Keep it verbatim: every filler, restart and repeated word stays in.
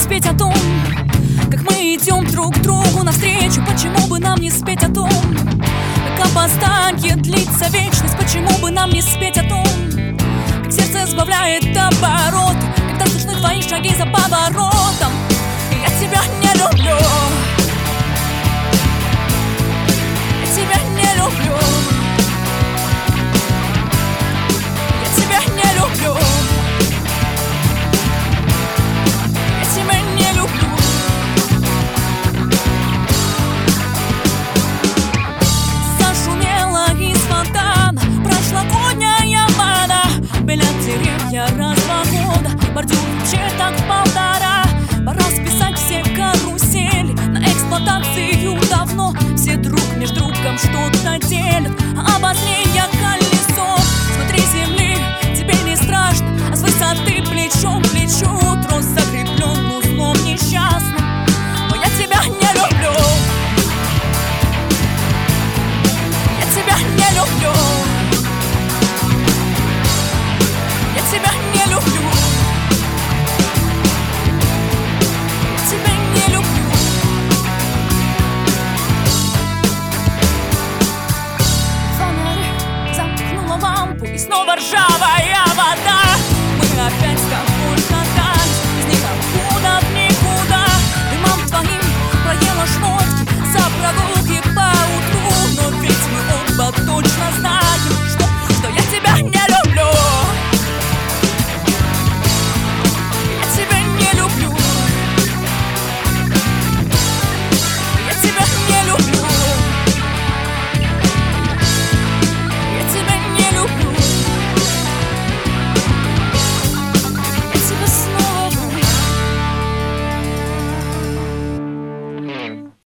спеть о том, как мы идем друг другу навстречу? Почему бы нам не спеть о том, как опоздание длится вечность? Почему бы нам не спеть о том, как сердце сбавляет обороты, когда слышны твои шаги за поворотом? И я тебя не люблю, я тебя не люблю, я тебя не люблю, я тебя не люблю. Зашумела из фонтана прошлогодняя вода, белят деревья развода, бордюр черток полтора. Пора списать все карусели на эксплуатацию давно. Все друг между другом что-то делят, а обозрение колесо